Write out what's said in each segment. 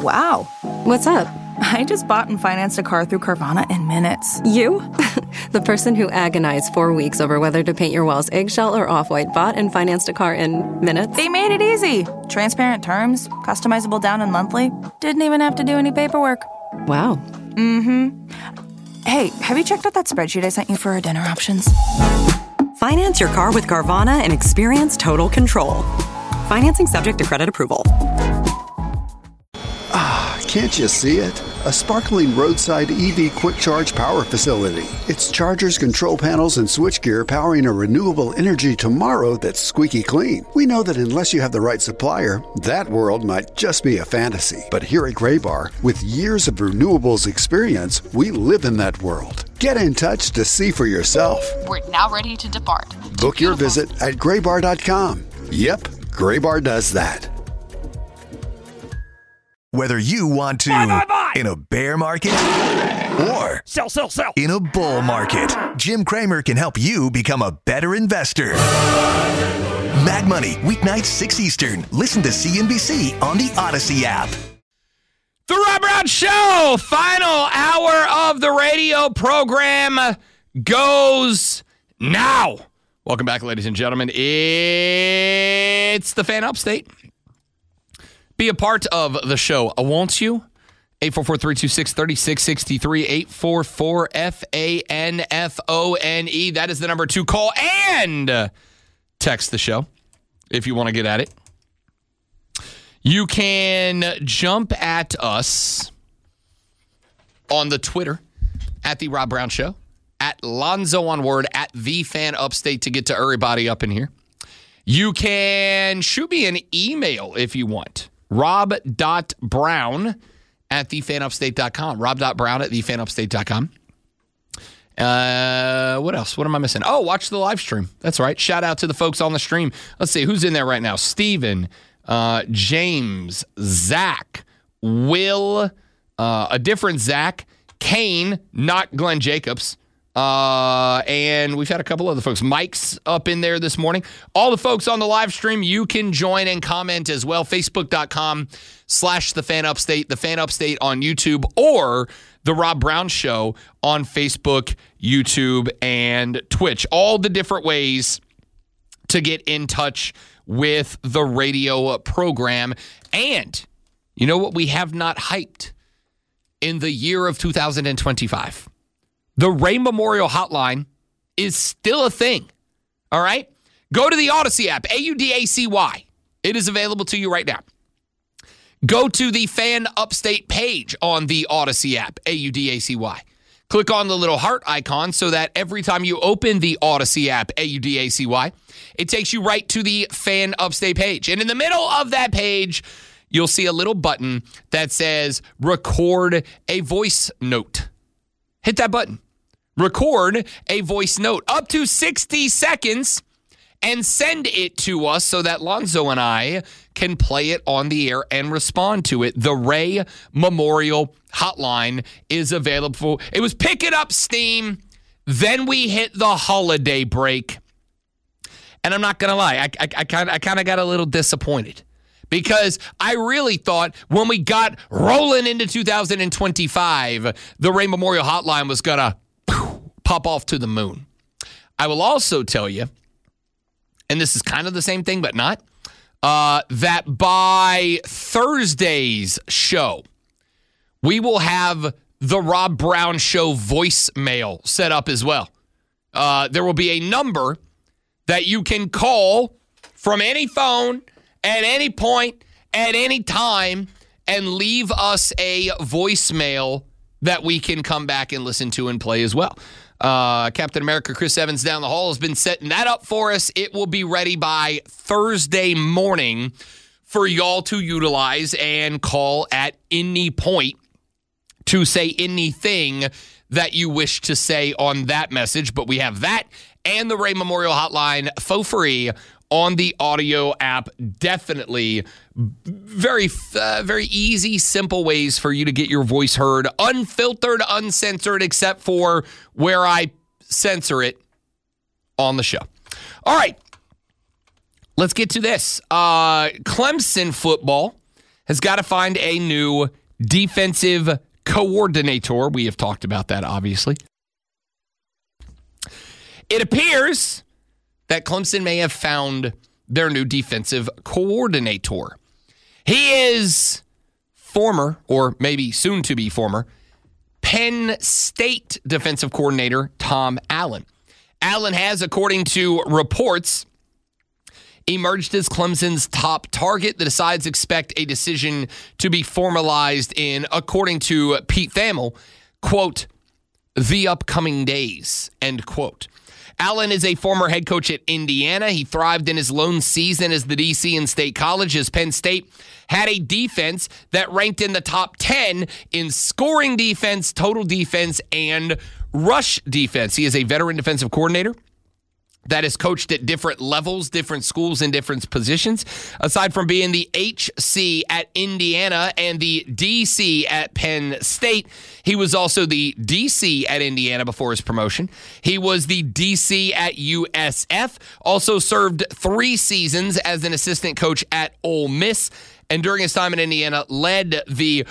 Wow. What's up? I just bought and financed a car through Carvana in minutes. You? The person who agonized 4 weeks over whether to paint your walls eggshell or off-white bought and financed a car in minutes? They made it easy. Transparent terms, customizable down and monthly. Didn't even have to do any paperwork. Wow. Mm-hmm. Hey, have you checked out that spreadsheet I sent you for our dinner options? Finance your car with Carvana and experience total control. Financing subject to credit approval. Can't you see it? A sparkling roadside EV quick charge power facility. It's chargers, control panels, and switchgear powering a renewable energy tomorrow that's squeaky clean. We know that unless you have the right supplier, that world might just be a fantasy. But here at Graybar, with years of renewables experience, we live in that world. Get in touch to see for yourself. We're now ready to depart. Book your visit at graybar.com. Yep, Graybar does that. Whether you want to in a bear market or sell in a bull market, Jim Cramer can help you become a better investor. Mad Money, weeknights 6 Eastern. Listen to CNBC on the Odyssey app. The Rob Brown Show, final hour of the radio program goes now. Welcome back, ladies and gentlemen. It's the Fan Upstate. Be a part of the show, won't you? 844-326-3663, 844-FANFONE. That is the number to call and text the show if you want to get at it. You can jump at us on the Twitter at The Rob Brown Show, at Lonzo on Word, at The Fan Upstate to get to everybody up in here. You can shoot me an email if you want. rob.brown at thefanupstate.com. rob.brown at thefanupstate.com. What else? What am I missing? Oh, watch the live stream. That's right. Shout out to the folks on the stream. Let's see. Who's in there right now? Steven, James, Zach, Will, a different Zach, Kane, not Glenn Jacobs. And we've had a couple other folks. Mike's up in there this morning. All the folks on the live stream, you can join and comment as well. Facebook.com/TheFanUpstate, The Fan Upstate on YouTube, or The Rob Brown Show on Facebook, YouTube, and Twitch. All the different ways to get in touch with the radio program. And you know what we have not hyped in the year of 2025? The Ray Memorial Hotline is still a thing, all right? Go to the Odyssey app, AUDACY. It is available to you right now. Go to the Fan Upstate page on the Odyssey app, AUDACY. Click on the little heart icon so that every time you open the Odyssey app, AUDACY, it takes you right to the Fan Upstate page. And in the middle of that page, you'll see a little button that says record a voice note. Hit that button. Record a voice note up to 60 seconds and send it to us so that Lonzo and I can play it on the air and respond to it. The Ray Memorial Hotline is available. It was picking up steam. Then we hit the holiday break. And I'm not going to lie, I kind of got a little disappointed. Because I really thought when we got rolling into 2025, the Ray Memorial Hotline was going to pop off to the moon. I will also tell you, and this is kind of the same thing, but not, that by Thursday's show, we will have the Rob Brown Show voicemail set up as well. There will be a number that you can call from any phone at any point, at any time, and leave us a voicemail that we can come back and listen to and play as well. Captain America Chris Evans down the hall has been setting that up for us. It will be ready by Thursday morning for y'all to utilize and call at any point to say anything that you wish to say on that message. But we have that and the Ray Memorial Hotline for free on the audio app. Definitely very easy, simple ways for you to get your voice heard, unfiltered, uncensored, except for where I censor it on the show. All right, let's get to this. Clemson football has got to find a new defensive coordinator. We have talked about that, obviously. It appears that Clemson may have found their new defensive coordinator. He is former, or maybe soon to be former, Penn State defensive coordinator Tom Allen. Allen has, according to reports, emerged as Clemson's top target. The Decides expect a decision to be formalized in, according to Pete Thamel, quote, the upcoming days, end quote. Allen is a former head coach at Indiana. He thrived in his lone season as the DC in State College, as Penn State had a defense that ranked in the top 10 in scoring defense, total defense, and rush defense. He is a veteran defensive coordinator that has coached at different levels, different schools, and different positions. Aside from being the HC at Indiana and the DC at Penn State, he was also the DC at Indiana before his promotion. He was the DC at USF, also served 3 seasons as an assistant coach at Ole Miss, and during his time in Indiana, led the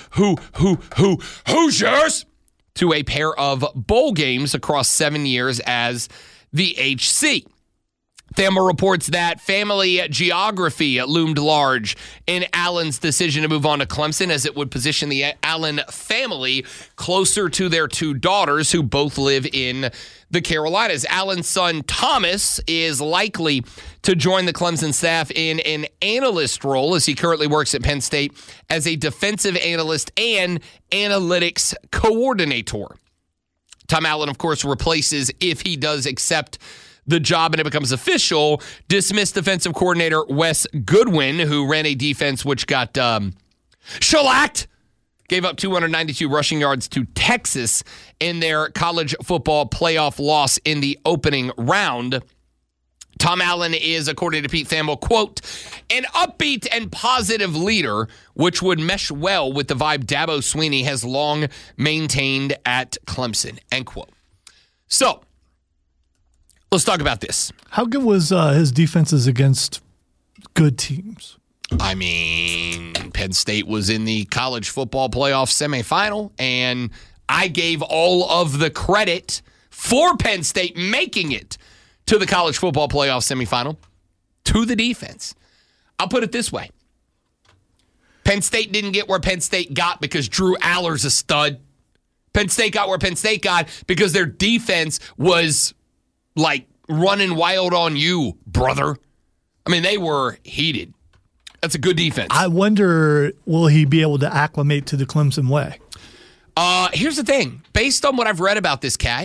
Hoosiers to a pair of bowl games across 7 years as the HC. Thamel reports that family geography loomed large in Allen's decision to move on to Clemson, as it would position the Allen family closer to their 2 daughters, who both live in the Carolinas. Allen's son, Thomas, is likely to join the Clemson staff in an analyst role, as he currently works at Penn State as a defensive analyst and analytics coordinator. Tom Allen, of course, replaces, if he does accept the job and it becomes official, dismissed defensive coordinator Wes Goodwin, who ran a defense which got shellacked, gave up 292 rushing yards to Texas in their college football playoff loss in the opening round. Tom Allen is, according to Pete Thamel, quote, an upbeat and positive leader, which would mesh well with the vibe Dabo Swinney has long maintained at Clemson, end quote. So, let's talk about this. How good was his defenses against good teams? I mean, Penn State was in the college football playoff semifinal, and I gave all of the credit for Penn State making it to the college football playoff semifinal to the defense. I'll put it this way. Penn State didn't get where Penn State got because Drew Aller's a stud. Penn State got where Penn State got because their defense was like running wild on you, brother. I mean, they were heated. That's a good defense. I wonder, will he be able to acclimate to the Clemson way? Here's the thing. Based on what I've read about this cat,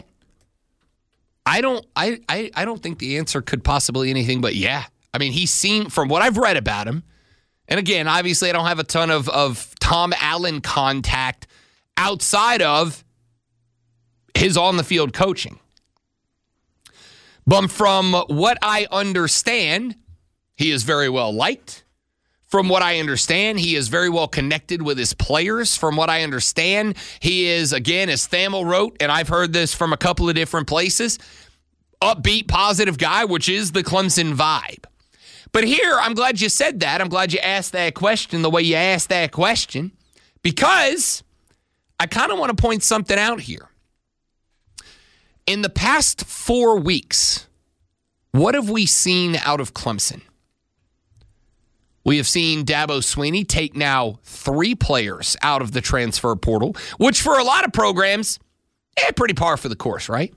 I don't think the answer could possibly anything but yeah. I mean, he's seen, from what I've read about him, and again, obviously I don't have a ton of Tom Allen contact outside of his on-the-field coaching. But from what I understand, he is very well liked. From what I understand, he is very well connected with his players. From what I understand, he is, again, as Thamel wrote, and I've heard this from a couple of different places, upbeat, positive guy, which is the Clemson vibe. But here, I'm glad you said that. I'm glad you asked that question the way you asked that question, because I kind of want to point something out here. In the past 4 weeks, what have we seen out of Clemson? We have seen Dabo Swinney take now 3 players out of the transfer portal, which for a lot of programs, pretty par for the course, right?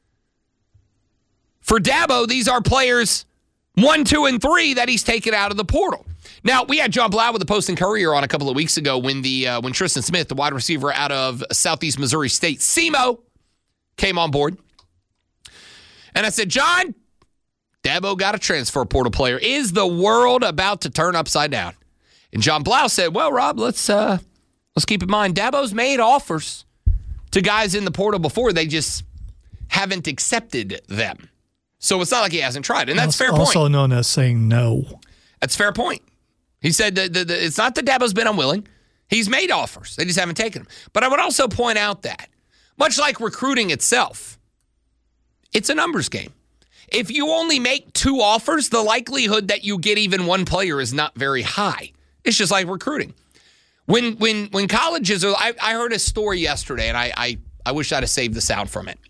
For Dabo, these are players 1, 2, and 3 that he's taken out of the portal. Now, we had John Blau with the Post and Courier on a couple of weeks ago when Tristan Smith, the wide receiver out of Southeast Missouri State, SEMO, came on board. And I said, John, Dabo got a transfer portal player. Is the world about to turn upside down? And John Blau said, well, Rob, let's keep in mind, Dabo's made offers to guys in the portal before. They just haven't accepted them. So it's not like he hasn't tried. And that's fair point. Also known as saying no. That's fair point. He said that it's not that Dabo's been unwilling. He's made offers. They just haven't taken them. But I would also point out that, much like recruiting itself, it's a numbers game. If you only make 2 offers, the likelihood that you get even 1 player is not very high. It's just like recruiting. When colleges are, I heard a story yesterday, and I wish I'd have saved the sound from it.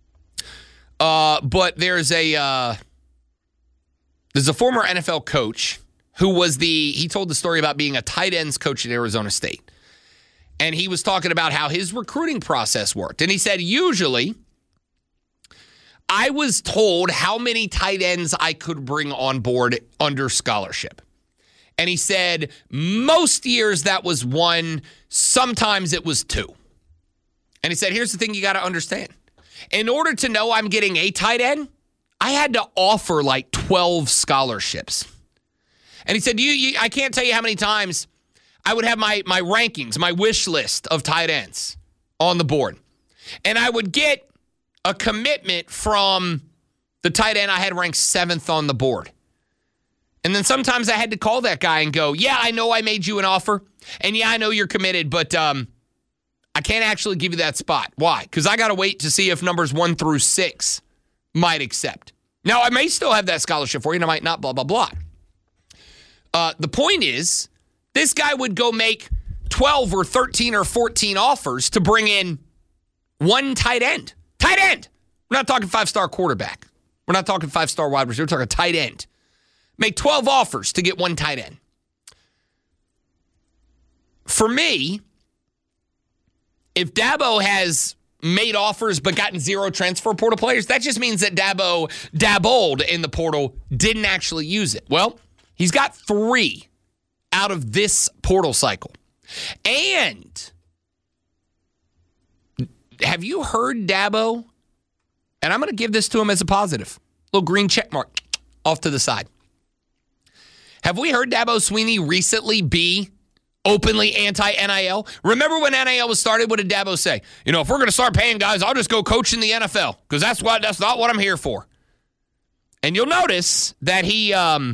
But there's a former NFL coach who he told the story about being a tight ends coach at Arizona State. And he was talking about how his recruiting process worked. And he said, usually, I was told how many tight ends I could bring on board under scholarship. And he said, most years that was 1, sometimes it was 2. And he said, here's the thing you got to understand. In order to know I'm getting a tight end, I had to offer like 12 scholarships. And he said, I can't tell you how many times I would have my rankings, my wish list of tight ends on the board. And I would get a commitment from the tight end I had ranked 7th on the board. And then sometimes I had to call that guy and go, yeah, I know I made you an offer. And yeah, I know you're committed, but I can't actually give you that spot. Why? Because I got to wait to see if numbers 1 through 6 might accept. Now, I may still have that scholarship for you, and I might not, blah, blah, blah. The point is, this guy would go make 12 or 13 or 14 offers to bring in one tight end. Tight end! We're not talking 5-star quarterback. We're not talking 5-star wide receiver. We're talking tight end. Make 12 offers to get one tight end. For me, if Dabo has made offers but gotten 0 transfer portal players, that just means that Dabo dabbled in the portal, didn't actually use it. Well, he's got 3 out of this portal cycle. And have you heard Dabo? And I'm going to give this to him as a positive. Little green check mark off to the side. Have we heard Dabo Swinney recently be openly anti-NIL? Remember when NIL was started, what did Dabo say? If we're going to start paying guys, I'll just go coach in the NFL because that's not what I'm here for. And you'll notice that he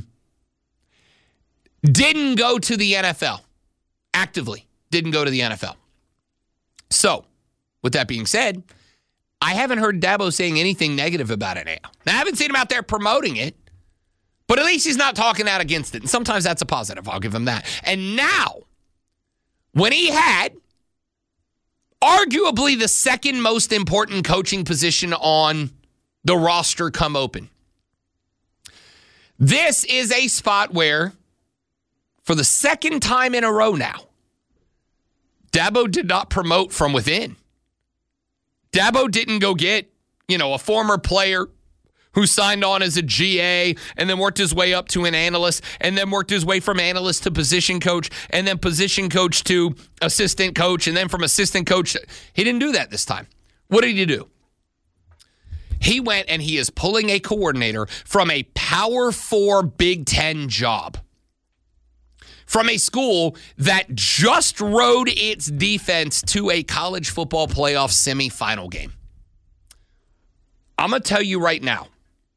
didn't go to the NFL. Actively didn't go to the NFL. So, with that being said, I haven't heard Dabo saying anything negative about it now. I haven't seen him out there promoting it, but at least he's not talking out against it. And sometimes that's a positive. I'll give him that. And now, when he had arguably the second most important coaching position on the roster come open, this is a spot where, for the second time in a row now, Dabo did not promote from within. Dabo didn't go get, a former player who signed on as a GA and then worked his way up to an analyst and then worked his way from analyst to position coach and then position coach to assistant coach and then from assistant coach. He didn't do that this time. What did he do? He went and he is pulling a coordinator from a Power 4 Big Ten job. From a school that just rode its defense to a college football playoff semifinal game. I'm going to tell you right now.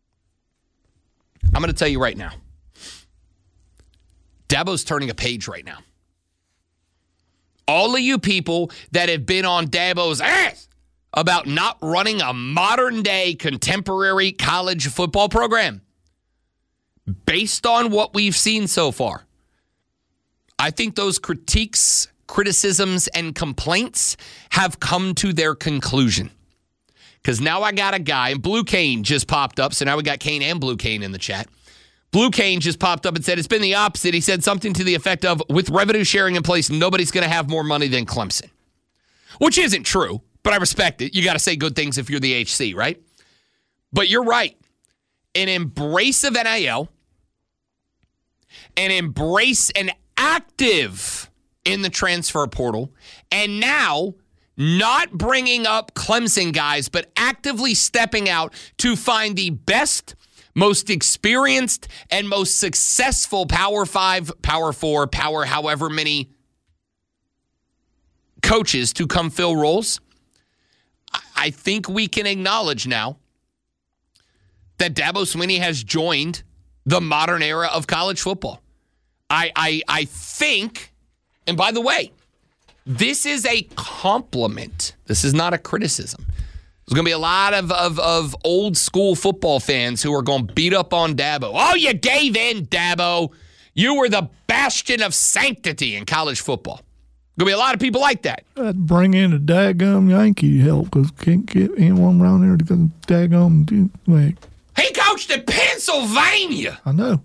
Dabo's turning a page right now. All of you people that have been on Dabo's ass about not running a modern-day contemporary college football program, based on what we've seen so far, I think those critiques, criticisms, and complaints have come to their conclusion. Because now I got a guy, and Blue Cane just popped up, so now we got Cane and Blue Cane in the chat. Blue Cane just popped up and said it's been the opposite. He said something to the effect of, with revenue sharing in place, nobody's going to have more money than Clemson. Which isn't true, but I respect it. You got to say good things if you're the HC, right? But you're right. An embrace of NIL, an embrace and active in the transfer portal, and now not bringing up Clemson guys, but actively stepping out to find the best, most experienced, and most successful Power 5, Power 4, Power however many coaches to come fill roles. I think we can acknowledge now that Dabo Swinney has joined the modern era of college football. I think, and by the way, this is a compliment. This is not a criticism. There's going to be a lot of old school football fans who are going to beat up on Dabo. Oh, you gave in, Dabo. You were the bastion of sanctity in college football. Going to be a lot of people like that. I'd bring in a daggum Yankee help because can't get anyone around there because daggum. Like, He coached at Pennsylvania. I know.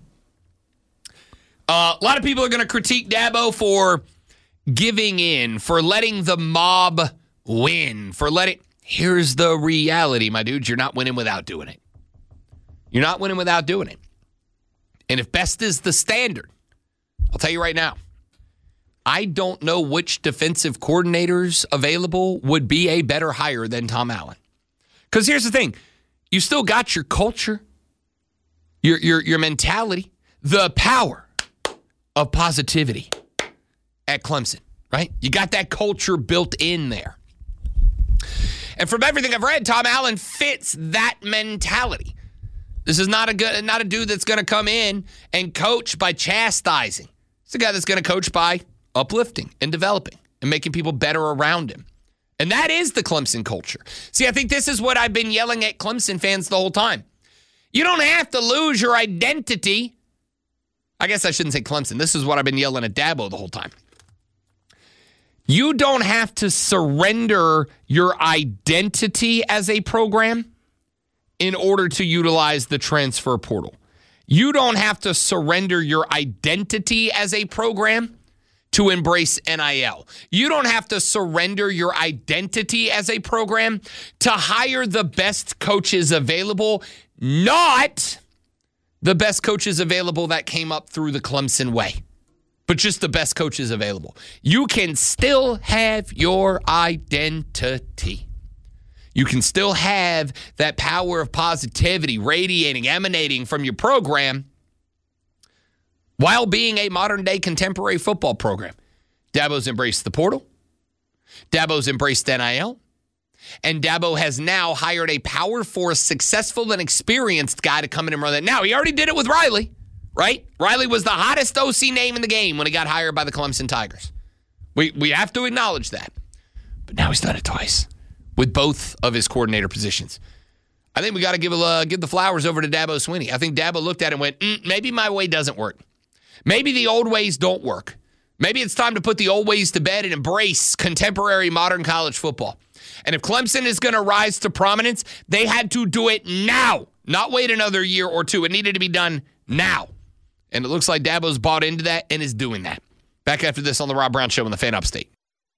A lot of people are going to critique Dabo for giving in, for letting the mob win, Here's the reality, my dudes. You're not winning without doing it. You're not winning without doing it. And if best is the standard, I'll tell you right now, I don't know which defensive coordinators available would be a better hire than Tom Allen. Because here's the thing. You still got your culture, your mentality, the power of positivity at Clemson, right? You got that culture built in there. And from everything I've read, Tom Allen fits that mentality. This is not a dude that's going to come in and coach by chastising. It's a guy that's going to coach by uplifting and developing and making people better around him. And that is the Clemson culture. See, I think this is what I've been yelling at Clemson fans the whole time. You don't have to lose your identity. I guess I shouldn't say Clemson. This is what I've been yelling at Dabo the whole time. You don't have to surrender your identity as a program in order to utilize the transfer portal. You don't have to surrender your identity as a program to embrace NIL. You don't have to surrender your identity as a program to hire the best coaches available, not the best coaches available that came up through the Clemson way, but just the best coaches available. You can still have your identity. You can still have that power of positivity radiating, emanating from your program while being a modern-day contemporary football program. Dabo's embraced the portal. Dabo's embraced NIL. And Dabo has now hired a Power Force successful and experienced guy to come in and run that. Now, he already did it with Riley, right? Riley was the hottest OC name in the game when he got hired by the Clemson Tigers. We have to acknowledge that. But now he's done it twice with both of his coordinator positions. I think we got to give the flowers over to Dabo Swinney. I think Dabo looked at it and went, maybe my way doesn't work. Maybe the old ways don't work. Maybe it's time to put the old ways to bed and embrace contemporary modern college football. And if Clemson is going to rise to prominence, they had to do it now, not wait another year or two. It needed to be done now. And it looks like Dabo's bought into that and is doing that. Back after this on the Rob Brown Show on the Fan Upstate.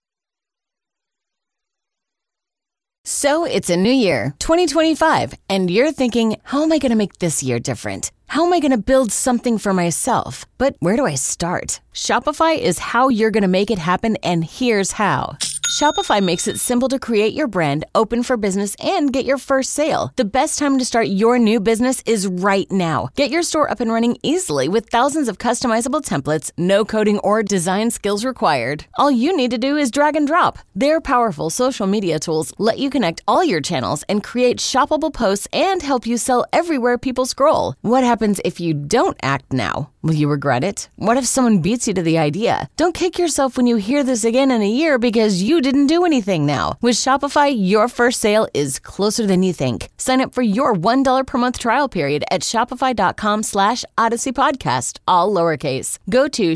So it's a new year, 2025, and you're thinking, how am I going to make this year different? How am I going to build something for myself? But where do I start? Shopify is how you're going to make it happen, and here's how. Shopify makes it simple to create your brand, open for business, and get your first sale. The best time to start your new business is right now. Get your store up and running easily with thousands of customizable templates, no coding or design skills required. All you need to do is drag and drop. Their powerful social media tools let you connect all your channels and create shoppable posts and help you sell everywhere people scroll. What happens if you don't act now? Will you regret it? What if someone beats you to the idea? Don't kick yourself when you hear this again in a year because you didn't do anything now. With Shopify, your first sale is closer than you think. Sign up for your $1 per month trial period at shopify.com/Odyssey Podcast, all lowercase. Go to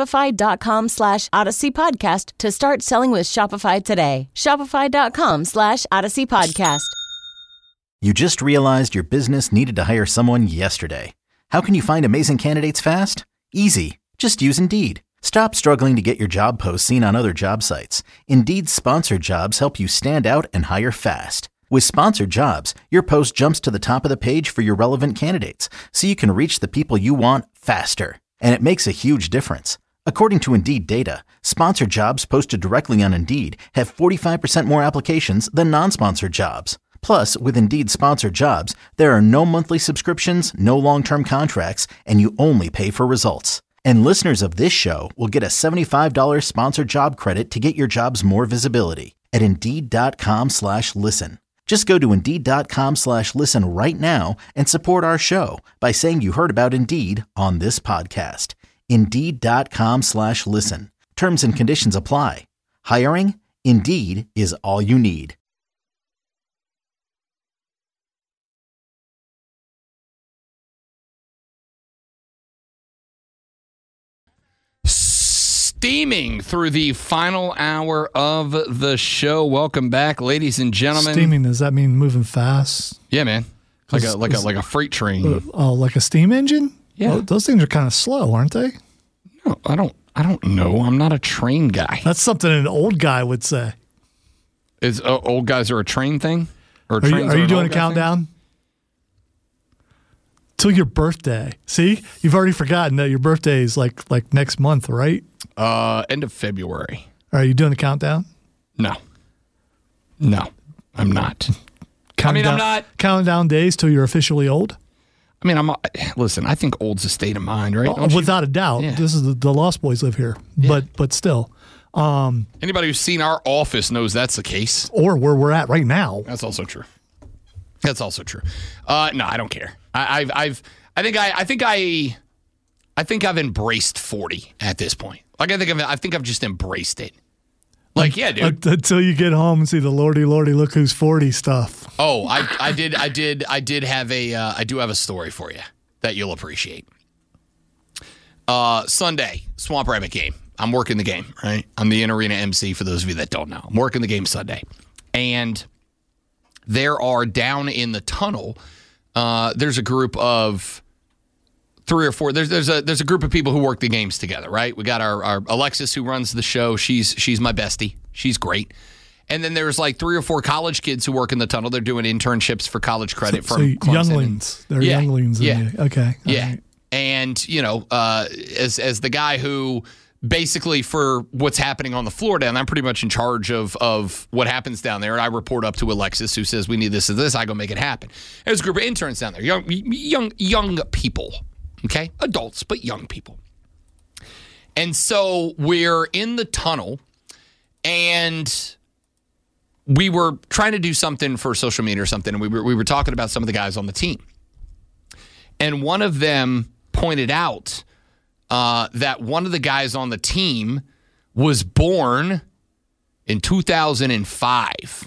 shopify.com/Odyssey Podcast to start selling with Shopify today. Shopify.com/Odyssey Podcast. You just realized your business needed to hire someone yesterday. How can you find amazing candidates fast? Easy. Just use Indeed. Stop struggling to get your job posts seen on other job sites. Indeed's sponsored jobs help you stand out and hire fast. With sponsored jobs, your post jumps to the top of the page for your relevant candidates, so you can reach the people you want faster. And it makes a huge difference. According to Indeed data, sponsored jobs posted directly on Indeed have 45% more applications than non-sponsored jobs. Plus, with Indeed sponsored jobs, there are no monthly subscriptions, no long-term contracts, and you only pay for results. And listeners of this show will get a $75 sponsored job credit to get your jobs more visibility at Indeed.com/listen. Just go to Indeed.com/listen right now and support our show by saying you heard about Indeed on this podcast. Indeed.com/listen. Terms and conditions apply. Hiring? Indeed is all you need. steaming through the final hour of the show. Welcome back, ladies and gentlemen. Steaming, does that mean moving fast? Yeah, man. Like a freight train. Like a steam engine? Yeah. Well, those things are kind of slow, aren't they? No, I don't know. I'm not a train guy. That's something an old guy would say. Is old guys are a train thing? Or are you doing a countdown? Till your birthday. See? You've already forgotten that your birthday is like next month, right? End of February. Are you doing a countdown? No, I'm not. I'm not counting down days till you're officially old. I mean, listen, I think old's a state of mind, right? Without a doubt. Yeah. This is the Lost Boys live here, but still. Anybody who's seen our office knows that's the case. Or where we're at right now. That's also true. No, I don't care. I think I've embraced 40 at this point. Like I think I've just embraced it. Like, yeah, dude. Until you get home and see the Lordy, look who's 40 stuff. Oh, I do have a story for you that you'll appreciate. Sunday, Swamp Rabbit game. I'm working the game, right? I'm the in-arena MC for those of you that don't know. I'm working the game Sunday. And there are down in the tunnel, there's a group of 3 or 4. There's a group of people who work the games together, right? We got our Alexis who runs the show. She's my bestie. She's great. And then there's like 3 or 4 college kids who work in the tunnel. They're doing internships for college credit from Clemson. Younglings. They're younglings. Yeah. Okay. Yeah. Right. And, as the guy who basically for what's happening on the floor down, I'm pretty much in charge of what happens down there. And I report up to Alexis who says we need this and this. I go make it happen. There's a group of interns down there, young people. Okay? Adults, but young people. And so we're in the tunnel, and we were trying to do something for social media or something, and we were talking about some of the guys on the team. And one of them pointed out that one of the guys on the team was born in 2005.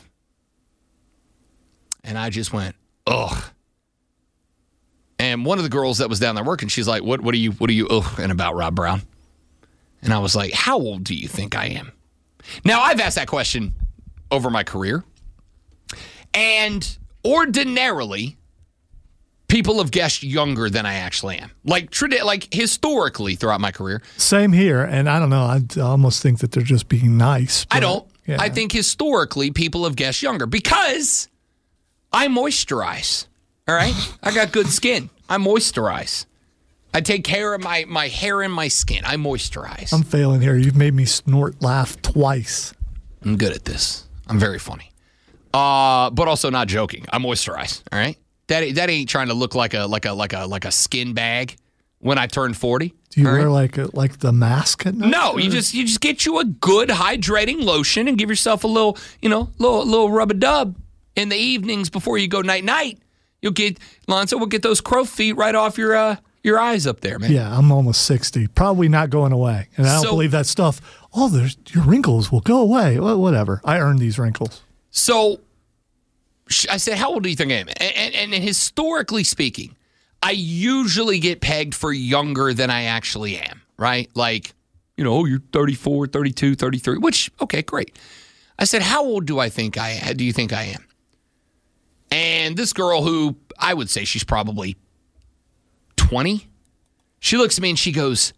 And I just went, ugh. And one of the girls that was down there working, she's like, what are you and about Rob Brown? And I was like, how old do you think I am? Now, I've asked that question over my career. And ordinarily, people have guessed younger than I actually am. Like historically throughout my career. Same here. And I don't know. I almost think that they're just being nice. I don't. Yeah. I think historically people have guessed younger because I moisturize. All right? I got good skin. I moisturize. I take care of my hair and my skin. I moisturize. I'm failing here. You've made me laugh twice. I'm good at this. I'm very funny. But also not joking. I moisturize. All right? That ain't trying to look like a skin bag when I turn 40. Do you wear like the mask at night? No, or? you just get you a good hydrating lotion and give yourself a little rub-a-dub in the evenings before you go night-night. Lonzo will get those crow feet right off your eyes up there, man. Yeah, I'm almost 60. Probably not going away. And I don't believe that stuff. Oh, your wrinkles will go away. Well, whatever. I earned these wrinkles. So I said, how old do you think I am? And historically speaking, I usually get pegged for younger than I actually am, right? Like, you're 34, 32, 33, which, okay, great. I said, how old do you think I am? And this girl who I would say she's probably 20, she looks at me and she goes,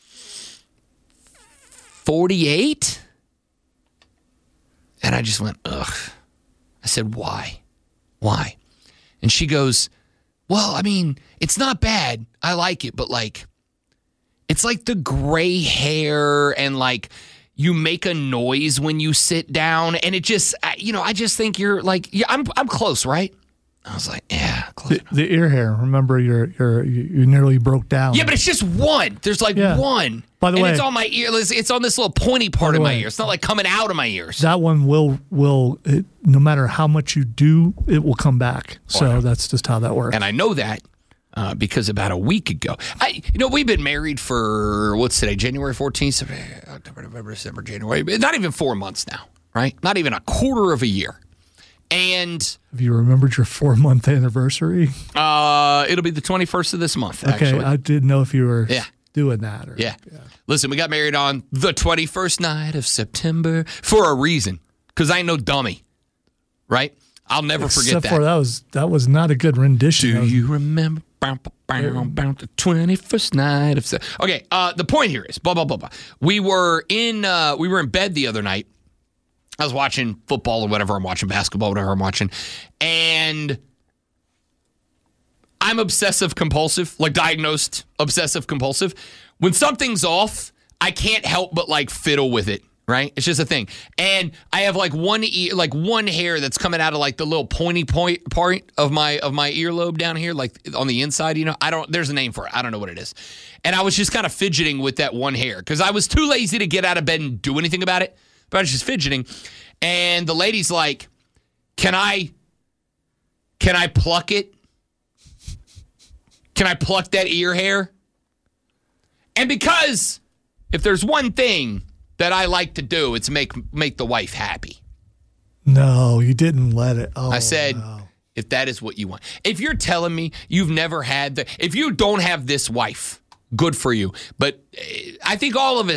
48? And I just went, ugh. I said, why? Why? And she goes, well, I mean, it's not bad. I like it, but it's like the gray hair and you make a noise when you sit down, and it just, I just think you're I'm close, right? I was like, yeah, close. The ear hair. Remember, you nearly broke down. Yeah, but it's just one. There's one. By the way, it's on my ear. It's on this little pointy part of my ear. It's not like coming out of my ears. That one will no matter how much you do, it will come back. So that's just how that works. And I know that. Because about a week ago, we've been married for, what's today, January 14th, October, November, December, January, not even 4 months now, right? Not even a quarter of a year. And have you remembered your 4-month anniversary? It'll be the 21st of this month, actually. Okay, I didn't know if you were doing that. Yeah. Listen, we got married on the 21st night of September for a reason, because I ain't no dummy, right? I'll never forget that. Except for that was not a good rendition. Do you remember the 21st night of September? Okay, the point here is blah, blah, blah, blah. We were in bed the other night. I was watching football or whatever I'm watching, basketball, whatever I'm watching, and I'm obsessive compulsive, like diagnosed obsessive compulsive. When something's off, I can't help but like fiddle with it, right? It's just a thing. And I have like one hair that's coming out of like the little pointy part of my earlobe down here, like on the inside, you know. There's a name for it. I don't know what it is. And I was just kind of fidgeting with that one hair because I was too lazy to get out of bed and do anything about it. But I was just fidgeting. And the lady's like, Can I pluck it? Can I pluck that ear hair? And because if there's one thing that I like to do, it's make the wife happy. No, you didn't let it. Oh, I said, if that is what you want. If you're telling me you've never had if you don't have this wife, good for you. But I think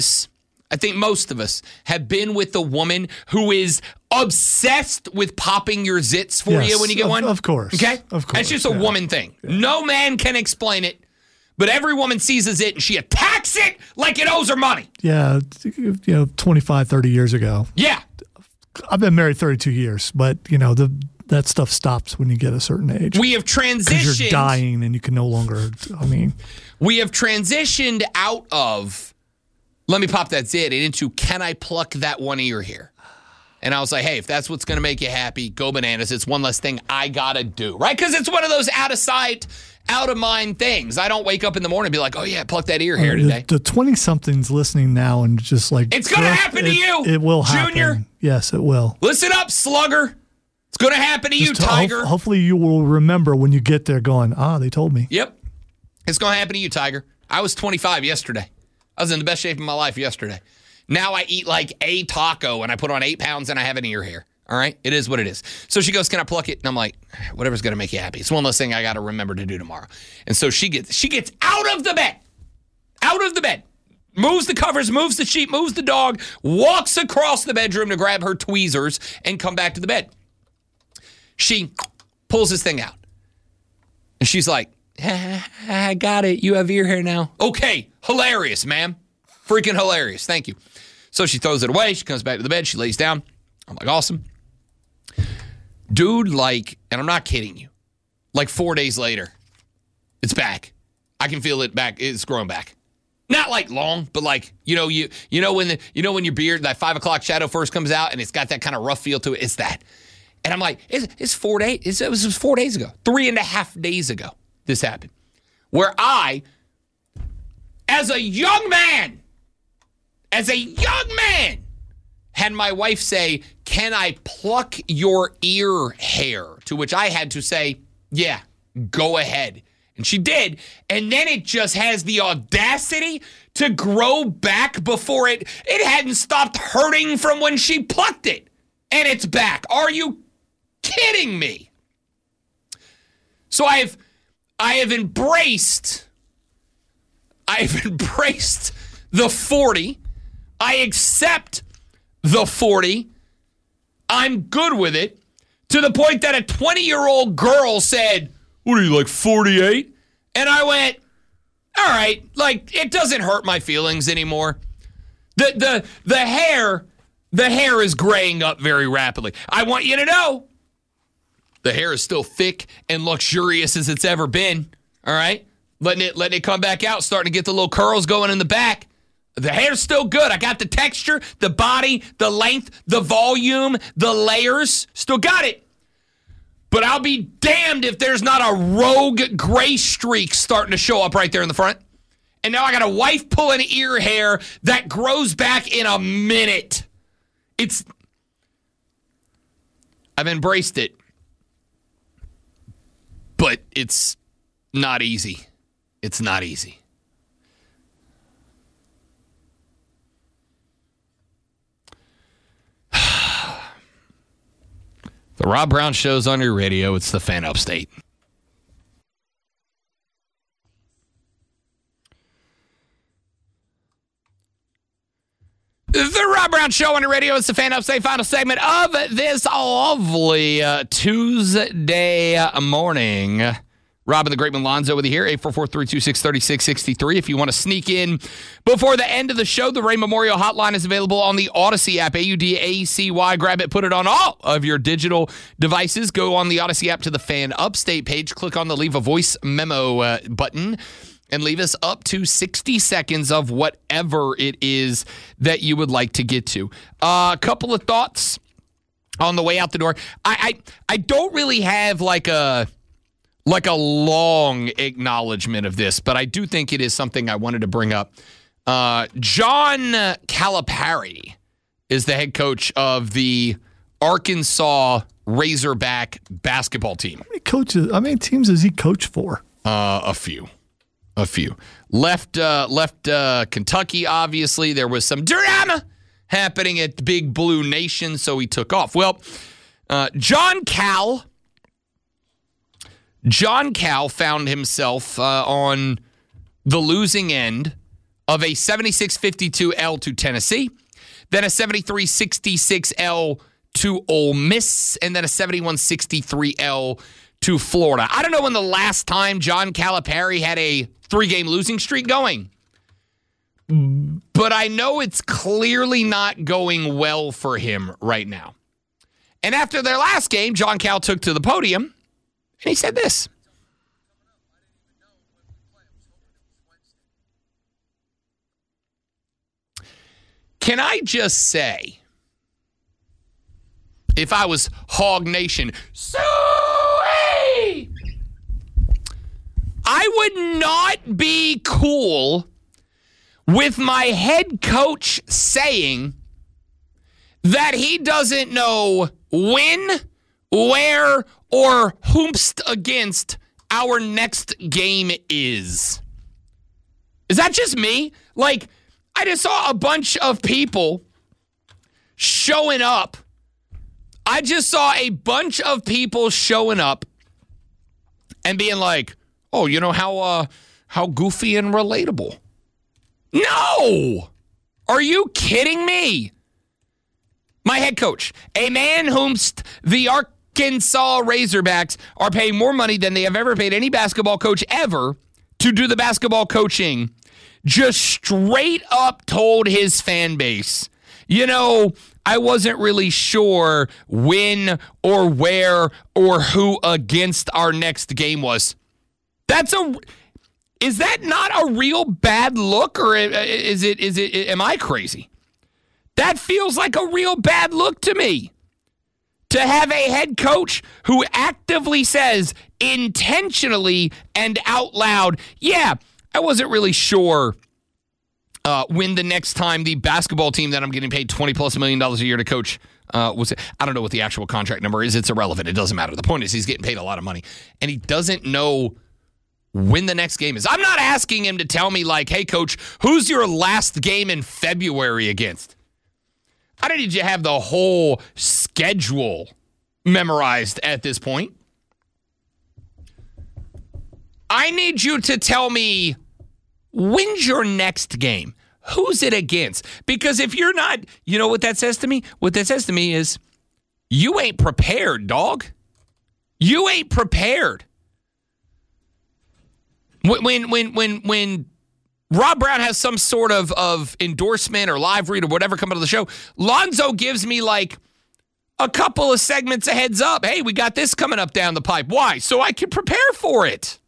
most of us have been with a woman who is obsessed with popping your zits for you when you get one. Of course. Okay? Of course. It's just a woman thing. Yeah. No man can explain it, but every woman sees a zit and she attacks it like it owes her money. Yeah, 25, 30 years ago. Yeah. I've been married 32 years, but, that stuff stops when you get a certain age. We have transitioned. Because you're dying and you can no longer, We have transitioned out of, let me pop that zit, into, can I pluck that one ear here? And I was like, hey, if that's what's going to make you happy, go bananas. It's one less thing I got to do, right? Because it's one of those out of sight, out of mind things. I don't wake up in the morning and be like, oh, yeah, pluck that ear hair today. The 20-somethings listening now and just like... It's going to happen to you, It will happen. Junior. Yes, it will. Listen up, slugger. It's going to happen to you, Tiger. Hopefully you will remember when you get there going, they told me. Yep. It's going to happen to you, Tiger. I was 25 yesterday. I was in the best shape of my life yesterday. Now I eat like a taco and I put on 8 pounds and I have an ear hair. All right? It is what it is. So she goes, can I pluck it? And I'm like, whatever's going to make you happy. It's one less thing I got to remember to do tomorrow. And so she gets out of the bed, moves the covers, moves the sheet, moves the dog, walks across the bedroom to grab her tweezers and come back to the bed. She pulls this thing out. And she's like, I got it. You have ear hair now. Okay. Hilarious, ma'am. Freaking hilarious. Thank you. So she throws it away. She comes back to the bed. She lays down. I'm like, awesome. Dude, and I'm not kidding you, 4 days later, it's back. I can feel it back. It's growing back. Not long, but when your beard, that 5 o'clock shadow first comes out and it's got that kind of rough feel to it. It's that. And I'm like, it's 4 days. It was 4 days ago, 3.5 days ago, this happened. Where I, as a young man, had my wife say, can I pluck your ear hair? To which I had to say, yeah, go ahead. And she did. And then it just has the audacity to grow back before it hadn't stopped hurting from when she plucked it. And it's back. Are you kidding me? So I have embraced the 40. I accept the 40. I'm good with it, to the point that a 20-year-old girl said, what are you, 48? And I went, all right, it doesn't hurt my feelings anymore. The hair is graying up very rapidly. I want you to know, the hair is still thick and luxurious as it's ever been, all right? Letting it come back out, starting to get the little curls going in the back. The hair's still good. I got the texture, the body, the length, the volume, the layers. Still got it. But I'll be damned if there's not a rogue gray streak starting to show up right there in the front. And now I got a wife pulling ear hair that grows back in a minute. I've embraced it. But it's not easy. It's not easy. The Rob Brown Show's on your radio. It's the Fan Upstate. Brown Show on your radio. It's the Fan Upstate final segment of this lovely Tuesday morning. Rob and the Great Malonzo with you here, 844-326-3663. If you want to sneak in before the end of the show, the Ray Memorial Hotline is available on the Odyssey app, AUDACY. Grab it, put it on all of your digital devices. Go on the Odyssey app to the Fan Upstate page. Click on the Leave a Voice Memo button and leave us up to 60 seconds of whatever it is that you would like to get to. A couple of thoughts on the way out the door. I don't really have like a long acknowledgement of this, but I do think it is something I wanted to bring up. John Calipari is the head coach of the Arkansas Razorback basketball team. How many teams does he coach for? A few. Left Kentucky, obviously. There was some drama happening at the Big Blue Nation, so he took off. Well, John Cal found himself on the losing end of a 76-52 L to Tennessee, then a 73-66 L to Ole Miss, and then a 71-63 L to Florida. I don't know when the last time John Calipari had a 3-game losing streak going, but I know it's clearly not going well for him right now. And after their last game, John Cal took to the podium, and he said this. Can I just say, if I was Hog Nation, Suey, I would not be cool with my head coach saying that he doesn't know when, where, or whomst against our next game is. Is that just me? Like, I just saw a bunch of people showing up. I just saw a bunch of people showing up and being like, oh, you know, how goofy and relatable. No! Are you kidding me? My head coach, a man whomst the Arkansas Razorbacks are paying more money than they have ever paid any basketball coach ever to do the basketball coaching, just straight up told his fan base, you know, I wasn't really sure when or where or who against our next game was. Is that not a real bad look, or is it, am I crazy? That feels like a real bad look to me. To have a head coach who actively says intentionally and out loud, yeah, I wasn't really sure when the next time the basketball team that I'm getting paid $20+ million a year to coach was. I don't know what the actual contract number is. It's irrelevant. It doesn't matter. The point is he's getting paid a lot of money, and he doesn't know when the next game is. I'm not asking him to tell me, like, hey, coach, who's your last game in February against? I don't need you to have the whole schedule memorized at this point. I need you to tell me, when's your next game? Who's it against? Because if you're not, you know what that says to me? What that says to me is, you ain't prepared, dog. You ain't prepared. When Rob Brown has some sort of endorsement or live read or whatever come out of the show, Lonzo gives me like a couple of segments of heads up. Hey, we got this coming up down the pipe. Why? So I can prepare for it.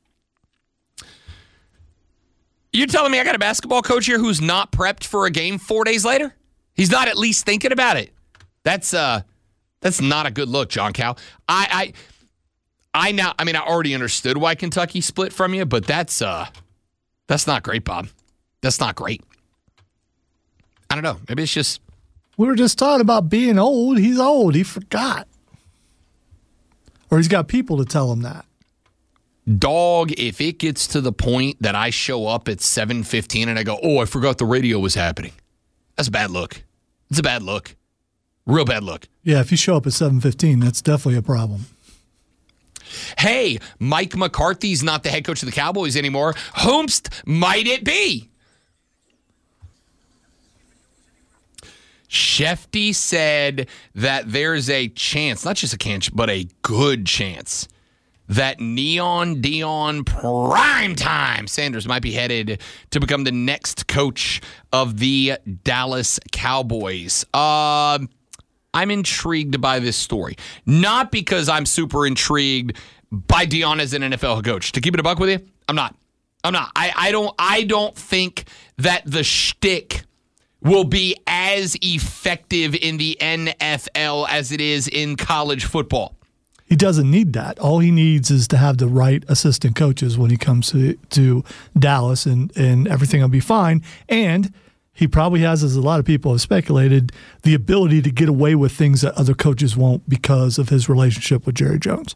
You're telling me I got a basketball coach here who's not prepped for a game 4 days later? He's not at least thinking about it. That's not a good look, John Cal. I already understood why Kentucky split from you, but that's not great, Bob. That's not great. I don't know. Maybe it's just... We were just talking about being old. He's old. He forgot. Or he's got people to tell him that. Dog, if it gets to the point that I show up at 7:15 and I go, oh, I forgot the radio was happening. That's a bad look. It's a bad look. Real bad look. Yeah, if you show up at 7:15, that's definitely a problem. Hey, Mike McCarthy's not the head coach of the Cowboys anymore. Whomst might it be? Shefty said that there's a chance, not just a chance, but a good chance, that Neon Deion Primetime Sanders might be headed to become the next coach of the Dallas Cowboys. I'm intrigued by this story. Not because I'm super intrigued by Deion as an NFL coach. To keep it a buck with you, I'm not. I don't think that the shtick will be as effective in the NFL as it is in college football. He doesn't need that. All he needs is to have the right assistant coaches when he comes to Dallas, and everything will be fine. And he probably has, as a lot of people have speculated, the ability to get away with things that other coaches won't because of his relationship with Jerry Jones.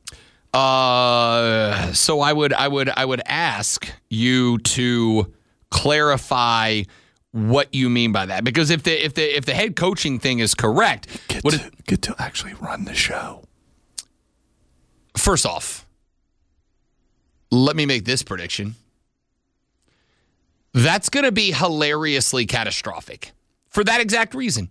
So I would ask you to clarify what you mean by that, because if the head coaching thing is correct, get to actually run the show. First off, let me make this prediction. That's going to be hilariously catastrophic for that exact reason.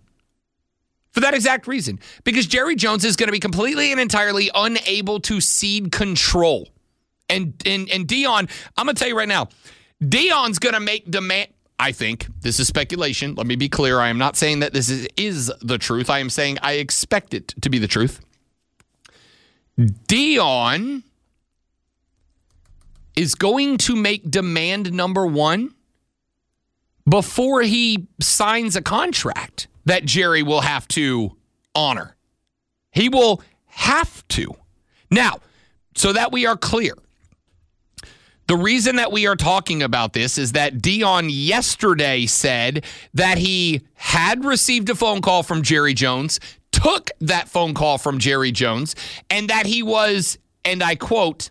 Because Jerry Jones is going to be completely and entirely unable to cede control. And Deion, I'm going to tell you right now, Deion's going to make demand. I think this is speculation. Let me be clear. I am not saying that this is the truth. I am saying I expect it to be the truth. Deion is going to make demand number one before he signs a contract that Jerry will have to honor. He will have to. Now, so that we are clear, the reason that we are talking about this is that Deion yesterday said that he had received a phone call from Jerry Jones, took that phone call from Jerry Jones, and that he was, and I quote,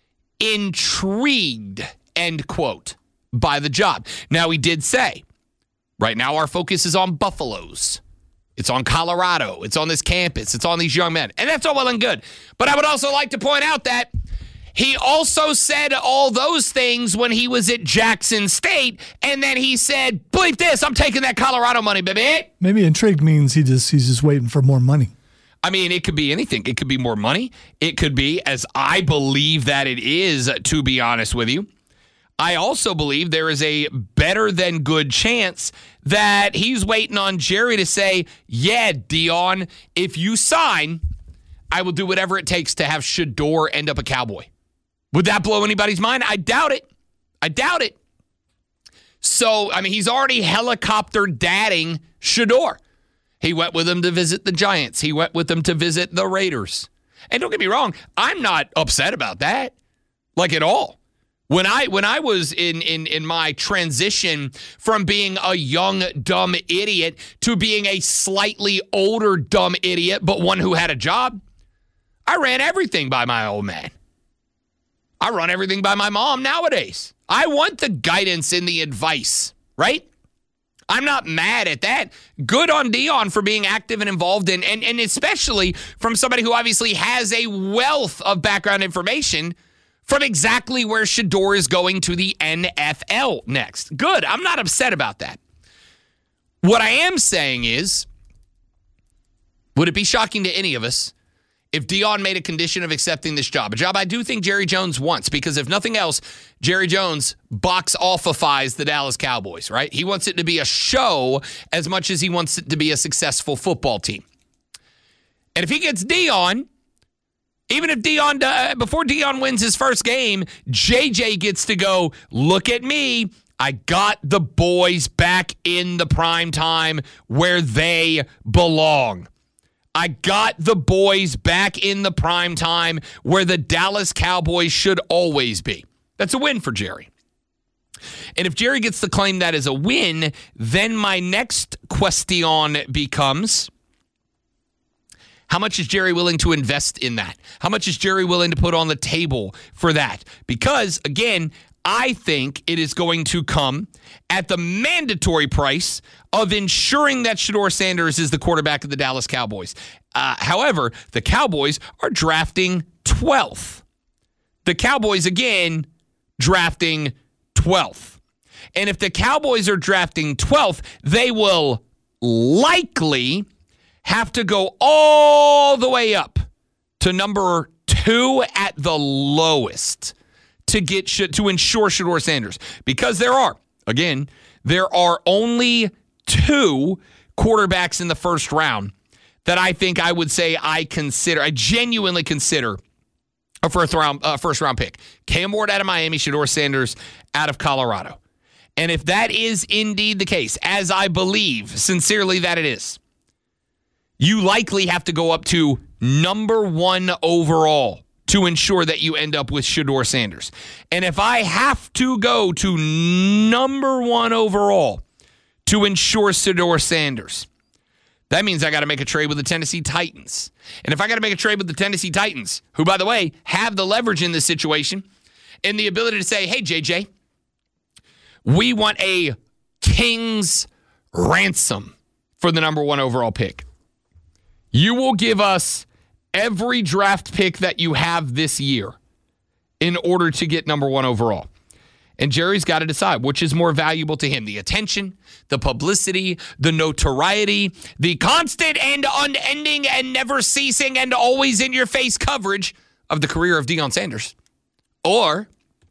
intrigued, end quote, by the job. Now, he did say, right now our focus is on Buffaloes. It's on Colorado. It's on this campus. It's on these young men. And that's all well and good. But I would also like to point out that he also said all those things when he was at Jackson State, and then he said, bleep this, I'm taking that Colorado money, baby. Maybe intrigued means he's just waiting for more money. I mean, it could be anything. It could be more money. It could be, as I believe that it is, to be honest with you, I also believe there is a better than good chance that he's waiting on Jerry to say, yeah, Deion, if you sign, I will do whatever it takes to have Shedeur end up a Cowboy. Would that blow anybody's mind? I doubt it. So, I mean, he's already helicopter dadding Shedeur. He went with him to visit the Giants. He went with him to visit the Raiders. And don't get me wrong, I'm not upset about that, like at all. When I was in my transition from being a young, dumb idiot to being a slightly older, dumb idiot, but one who had a job, I ran everything by my old man. I run everything by my mom nowadays. I want the guidance and the advice, right? I'm not mad at that. Good on Deion for being active and involved in, and especially from somebody who obviously has a wealth of background information from exactly where Shedeur is going to the NFL next. Good. I'm not upset about that. What I am saying is, would it be shocking to any of us if Deion made a condition of accepting this job? A job I do think Jerry Jones wants, because if nothing else, Jerry Jones box offifies the Dallas Cowboys, right? He wants it to be a show as much as he wants it to be a successful football team. And if he gets Deion, even if Deion, before Deion wins his first game, JJ gets to go, look at me. I got the boys back in the prime time where they belong. I got the boys back in the prime time where the Dallas Cowboys should always be. That's a win for Jerry. And if Jerry gets to claim that as a win, then my next question becomes, how much is Jerry willing to invest in that? How much is Jerry willing to put on the table for that? Because, again, I think it is going to come at the mandatory price of ensuring that Shedeur Sanders is the quarterback of the Dallas Cowboys. However, the Cowboys are drafting 12th. The Cowboys, again, drafting 12th. And if the Cowboys are drafting 12th, they will likely have to go all the way up to number 2 at the lowest to ensure Shedeur Sanders. Because there are only 2 quarterbacks in the first round that I think I would say I genuinely consider a first round pick. Cam Ward out of Miami, Shedeur Sanders out of Colorado. And if that is indeed the case, as I believe sincerely that it is, you likely have to go up to number 1 overall to ensure that you end up with Shedeur Sanders. And if I have to go to number 1 overall to ensure Shedeur Sanders, that means I got to make a trade with the Tennessee Titans. And if I got to make a trade with the Tennessee Titans, who, by the way, have the leverage in this situation and the ability to say, hey, JJ, we want a king's ransom for the number 1 overall pick. You will give us every draft pick that you have this year in order to get number 1 overall. And Jerry's got to decide which is more valuable to him, the attention, the publicity, the notoriety, the constant and unending and never ceasing and always in your face coverage of the career of Deion Sanders. Or,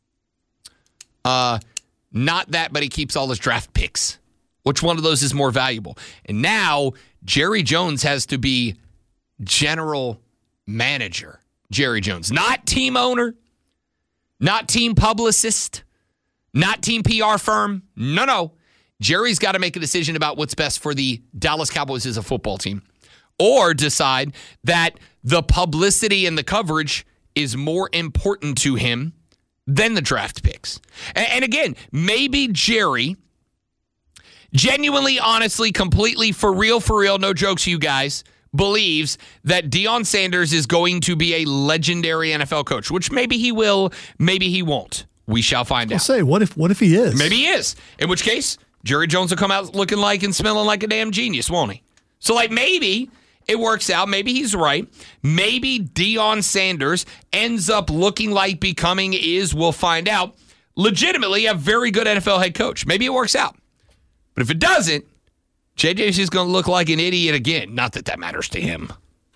not that, but he keeps all his draft picks. Which one of those is more valuable? And now Jerry Jones has to be general manager. Jerry Jones, not team owner, not team publicist, not team PR firm. No. Jerry's got to make a decision about what's best for the Dallas Cowboys as a football team, or decide that the publicity and the coverage is more important to him than the draft picks. And again, maybe Jerry genuinely, honestly, completely, for real, no jokes, you guys, believes that Deion Sanders is going to be a legendary NFL coach, which maybe he will, maybe he won't. We shall find out. I'll say, what if he is? Maybe he is. In which case, Jerry Jones will come out looking like and smelling like a damn genius, won't he? So, maybe it works out. Maybe he's right. Maybe Deion Sanders ends up looking like becoming we'll find out, legitimately a very good NFL head coach. Maybe it works out. But if it doesn't, JJ's just going to look like an idiot again. Not that that matters to him.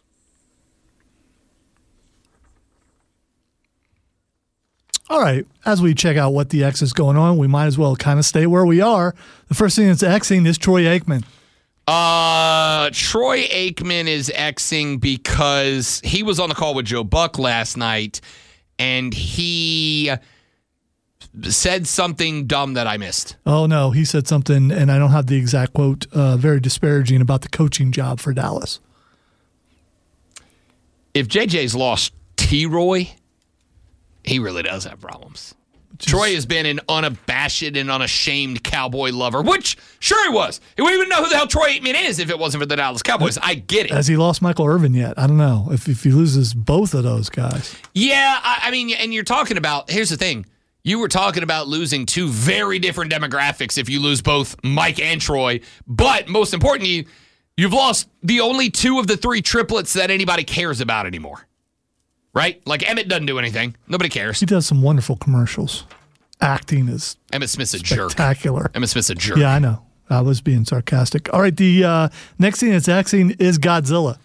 All right, as we check out what the X is going on, we might as well kind of stay where we are. The first thing that's Xing is Troy Aikman. Troy Aikman is Xing because he was on the call with Joe Buck last night, and he said something dumb that I missed. Oh, no, he said something, and I don't have the exact quote, very disparaging about the coaching job for Dallas. If JJ's lost T-Roy, he really does have problems. Troy has been an unabashed and unashamed Cowboy lover, which sure he was. We wouldn't know who the hell Troy Aikman is if it wasn't for the Dallas Cowboys. I get it. Has he lost Michael Irvin yet? I don't know. If he loses both of those guys. Yeah, I mean, and you're talking about, here's the thing. You were talking about losing 2 very different demographics if you lose both Mike and Troy. But most importantly, you've lost the only 2 of the 3 triplets that anybody cares about anymore. Right? Like Emmett doesn't do anything. Nobody cares. He does some wonderful commercials. Acting is Emmitt Smith's a spectacular. Emmitt Smith's a jerk. Yeah, I know. I was being sarcastic. All right, the next thing that's Xing is Godzilla.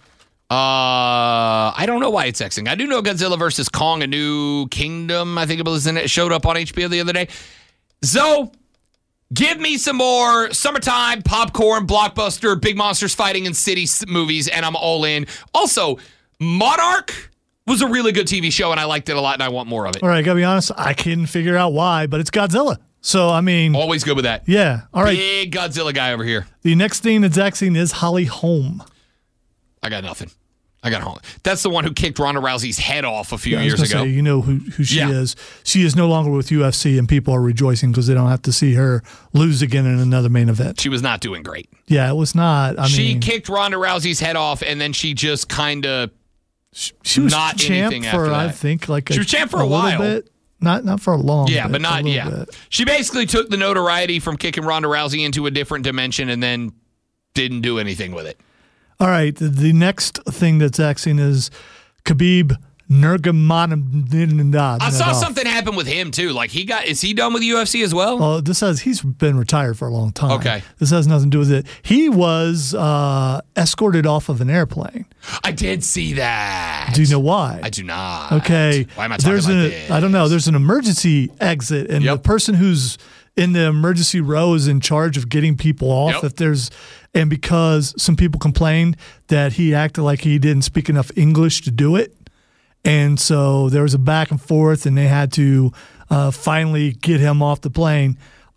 I don't know why it's Xing. I do know Godzilla versus Kong, A New Kingdom, I think it was, it showed up on HBO the other day. So, give me some more summertime, popcorn, blockbuster, big monsters fighting in city movies, and I'm all in. Also, Monarch was a really good TV show, and I liked it a lot, and I want more of it. All right, I got to be honest, I couldn't figure out why, but it's Godzilla. So, I mean... Always good with that. Yeah. All right. Big Godzilla guy over here. The next thing that's Xing is Holly Holm. I got nothing. That's the one who kicked Ronda Rousey's head off a few years ago. Say, you know who she is. She is no longer with UFC, and people are rejoicing because they don't have to see her lose again in another main event. She was not doing great. Yeah, it was not. She kicked Ronda Rousey's head off, and then she just kind of... She was not champ anything for, after that. I think, she was champ for a while. Bit. Not for a long bit. But not, bit. She basically took the notoriety from kicking Ronda Rousey into a different dimension and then didn't do anything with it. All right, the next thing that's Xing is Khabib Nurmagomedov. I saw something happen with him too. Like is he done with UFC as well? Oh, this says he's been retired for a long time. Okay. This has nothing to do with it. He was escorted off of an airplane. I did see that. Do you know why? I do not. Okay. Why am I talking like this? I don't know. There's an emergency exit, and the person who's in the emergency row is in charge of getting people off. And because some people complained that he acted like he didn't speak enough English to do it. And so there was a back and forth, and they had to finally get him off the plane.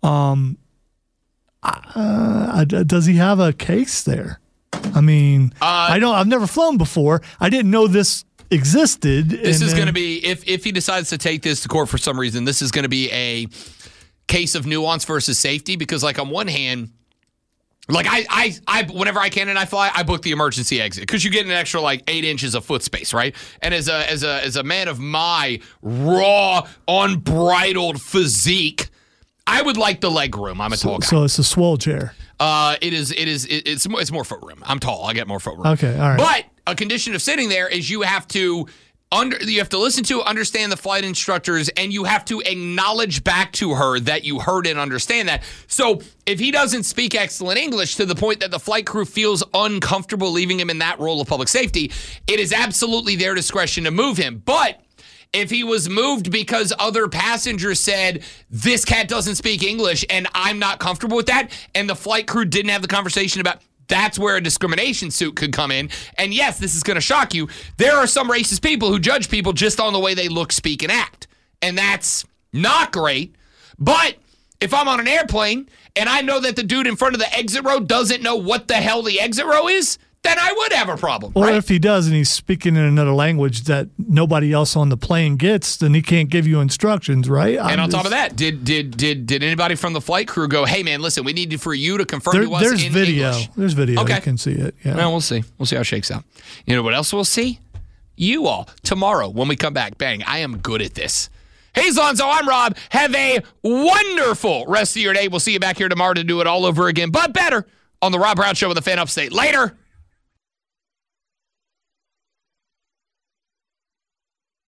Does he have a case there? I mean, I've never flown before. I didn't know this existed. This is going to be, if he decides to take this to court for some reason, this is going to be a case of nuance versus safety, because like on one hand, like I whenever I can and I fly, I book the emergency exit because you get an extra like 8 inches of foot space, right? And as a man of my raw, unbridled physique, I would like the leg room. I'm a tall guy. So it's a swole chair. It's more foot room. I'm tall. I get more foot room. Okay, all right. But a condition of sitting there is you have to listen to, understand the flight instructors, and you have to acknowledge back to her that you heard and understand that. So if he doesn't speak excellent English to the point that the flight crew feels uncomfortable leaving him in that role of public safety, it is absolutely their discretion to move him. But if he was moved because other passengers said, this cat doesn't speak English and I'm not comfortable with that, and the flight crew didn't have the conversation about, that's where a discrimination suit could come in. And yes, this is going to shock you. There are some racist people who judge people just on the way they look, speak, and act. And that's not great. But if I'm on an airplane and I know that the dude in front of the exit row doesn't know what the hell the exit row is, then I would have a problem. Or right? if he does and he's speaking in another language that nobody else on the plane gets, then he can't give you instructions, right? And on top of that, did anybody from the flight crew go, hey, man, listen, we need for you to confirm to us in English? There's video. Okay. You can see it. Yeah. Well, we'll see. We'll see how it shakes out. You know what else we'll see? You all. Tomorrow when we come back, bang, I am good at this. Hey, Zonzo, I'm Rob. Have a wonderful rest of your day. We'll see you back here tomorrow to do it all over again, but better on the Rob Brown Show with the Fan Upstate. Later.